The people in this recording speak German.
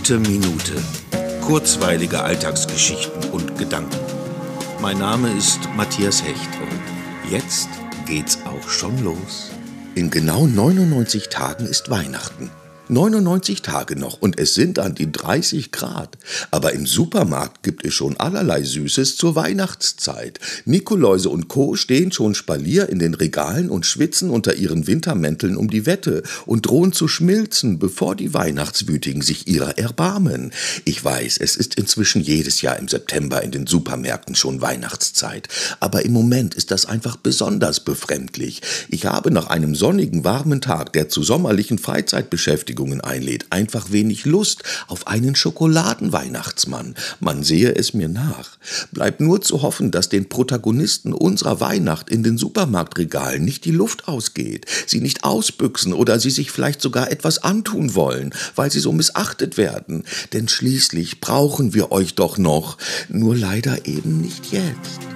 Gute Minute. Kurzweilige Alltagsgeschichten und Gedanken. Mein Name ist Matthias Hecht und jetzt geht's auch schon los. In genau 99 Tagen ist Weihnachten. 99 Tage noch und es sind an die 30 Grad. Aber im Supermarkt gibt es schon allerlei Süßes zur Weihnachtszeit. Nikoläuse und Co. stehen schon Spalier in den Regalen und schwitzen unter ihren Wintermänteln um die Wette und drohen zu schmilzen, bevor die Weihnachtswütigen sich ihrer erbarmen. Ich weiß, es ist inzwischen jedes Jahr im September in den Supermärkten schon Weihnachtszeit. Aber im Moment ist das einfach besonders befremdlich. Ich habe nach einem sonnigen, warmen Tag, der zu sommerlichen Freizeitbeschäftigungen einlädt, einfach wenig Lust auf einen Schokoladenweihnachtsmann. Man sehe es mir nach. Bleibt nur zu hoffen, dass den Protagonisten unserer Weihnacht in den Supermarktregalen nicht die Luft ausgeht, sie nicht ausbüchsen oder sie sich vielleicht sogar etwas antun wollen, weil sie so missachtet werden. Denn schließlich brauchen wir euch doch noch, nur leider eben nicht jetzt.